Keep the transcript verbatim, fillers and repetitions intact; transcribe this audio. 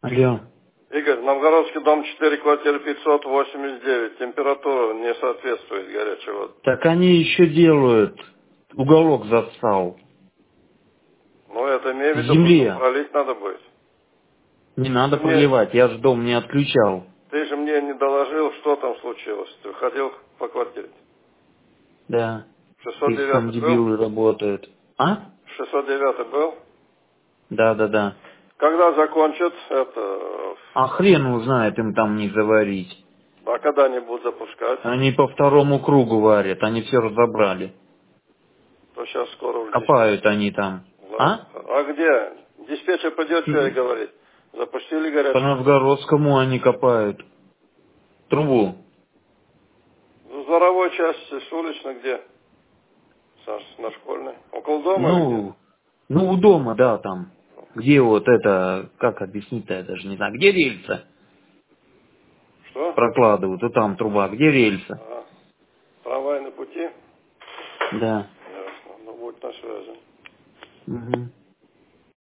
Алло. Игорь, Новгородский дом четыре, квартира пятьсот восемьдесят девять. Температура не соответствует горячей воды. Так они еще делают. Уголок застал. Ну, это имею в В виду, потом земле. пролить надо будет. Не надо Ты мне, проливать, я же дом не отключал. ты же мне не доложил, что там случилось. Ты ходил по квартире. Да. шестьсот Их там девятый был? дебилы работают. А? шестьсот девятый был? Да, да, да. Когда закончат это... А хрен его знает им там не заварить. А когда они будут запускать? Они по второму кругу варят, они все разобрали. То сейчас скоро уже диспетчер. Копают они там. Ладно. А? А где? Диспетчер пойдет, что и говорить. Запустили По горячую? Новгородскому они копают. Трубу. В дворовой части, с уличной где? Саш, на школьной. Около дома или где? Ну, ну у дома, да, там. Где вот это, как объяснить-то, я даже не знаю. Где рельса Что? прокладывают? Вот там труба. Где рельса? Ага. Трамвай на пути? Да. Ясно. Ну, будь на связи. Угу.